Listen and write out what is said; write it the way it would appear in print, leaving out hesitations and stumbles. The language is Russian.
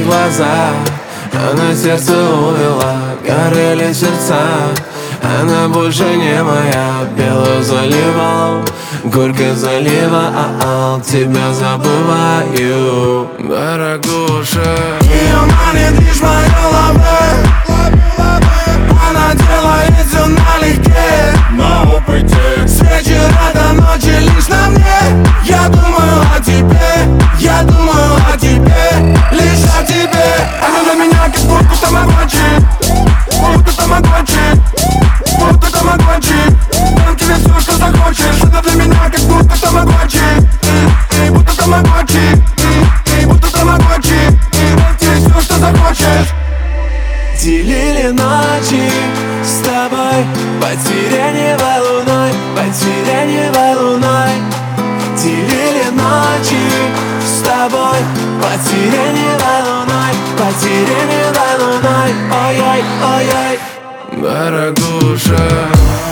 глаза, она сердце увела, горели сердца. Она больше не моя, белую заливал, горько залива, тебя забываю, дорогуша. Ее манит лишь моя лава, она делает все налегке, на опыте. с вечера до ночи лишь на мне. Я думаю о тебе, я думаю о тебе, лишь о тебе. Она для меня как будто тамагочи, будто тамагочи, будто тамагочи. Дам тебе все, что захочешь. Она для меня как будто тамагочи, будто тамагочи, будто тамагочи. Дам тебе все, что захочешь. Делили ночи с тобой под сиреневой луной, под сиреневой луной. Делили ночи с тобой под сиреневой луной, под сиреневой луной. Ой-ой, ой-ой, дорогуша.